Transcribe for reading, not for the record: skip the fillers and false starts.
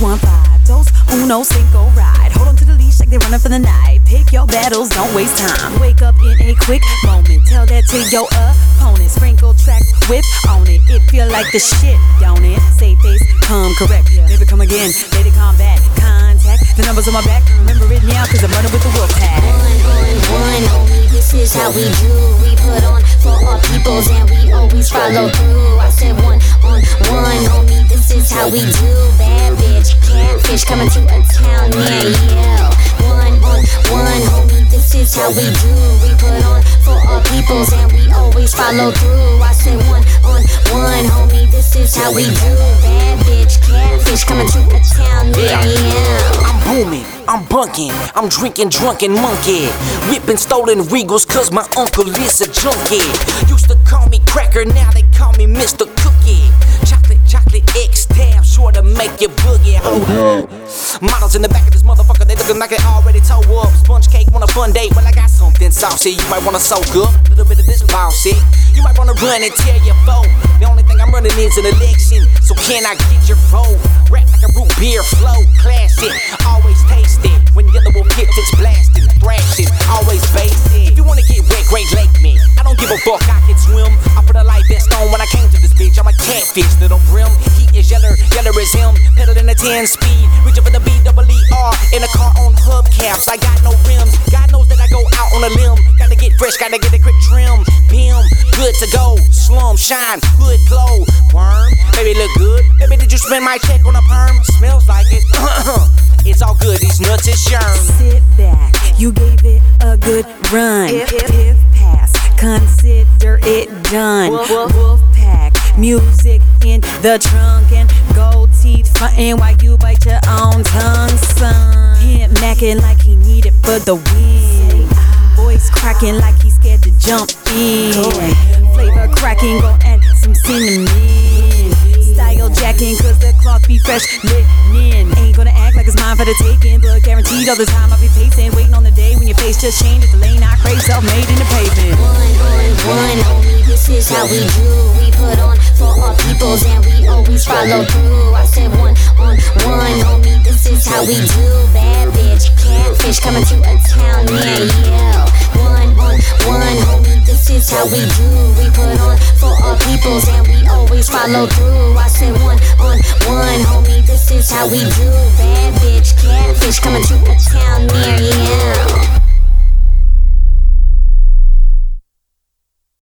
3, 2, 1, 5. Dos, uno, cinco, ride. Hold on to the leash like they're running for the night. Pick your battles, don't waste time. Wake up in a quick moment. Tell that to your opponent. Sprinkle tracks, whip on it. It feel like the shit, don't it? Say face, come correct. Never come again, let it combat. Contact, the numbers on my back. Remember it now, cause I'm running with the wolf pack. One, homie, this is how we do. We put on for our peoples and we always follow through. I said one, homie, this is how we do. Bad bitch, catfish coming to a town near you. One, homie, this is how we do. We put on for our peoples and we always follow through. I said one, homie, this is how we do. Bad bitch, catfish coming to a town near you. I'm booming, I'm bunking, I'm drinking drunken monkey, whipping stolen Regals cause my uncle is a junkie. Used to call me Cracker, now they call me Mr. Cookie. Chocolate X-Tab, sure to make you boogie. Oh, models in the back of this motherfucker, they looking like they already toe up. Sponge cake on a fun date, well I got something saucy. You might wanna soak up a little bit of this bossy. You might wanna run and tell your foe. The only thing I'm running is an election, so can I get your vote? Rap like a root beer flow, classic, always taste it. When Yellow Wolf hits, it's blasted, thrashing, always basic. If you wanna get wet, Great Lake me. I don't give a fuck, I can swim. I put a life vest on when I came to this bitch. I'm a catfish, little brim. He is yeller as him. Pedaling at 10 speed, reaching for the BEER in a car on hubcaps. I got no rims. God knows that I go out on a limb. Gotta get fresh, gotta get a quick trim. Bim, good to go. Slum, shine, hood glow. Worm, baby look good. Baby, did you spend my check on a perm? Smells like it. It's all good. These nuts is young. Sit back, you gave it a good run. If pass, consider it done. Wolf pack, music in the trunk and gold teeth frontin' while you bite your own tongue, son. Him macking like he needed for the win. Voice cracking like he's scared to jump in. Flavor cracking, gon' add some cinnamon. Style jacking, cause the cloth be fresh linen. Ain't gonna act like it's mine for the taking, but guaranteed all the time I'll be pacing. Waiting on the day when your face just changes. The lane I crave, self-made in the pavement. One, homie, this is how we do. We put on for our peoples and we always follow through. I said one, homie, this is how we do. Bad bitch, catfish coming to a town near you. One, homie, this is how we do. We put on for our peoples and we always follow through. I said one, homie, this is how we do. Bad bitch, catfish coming to a town near you.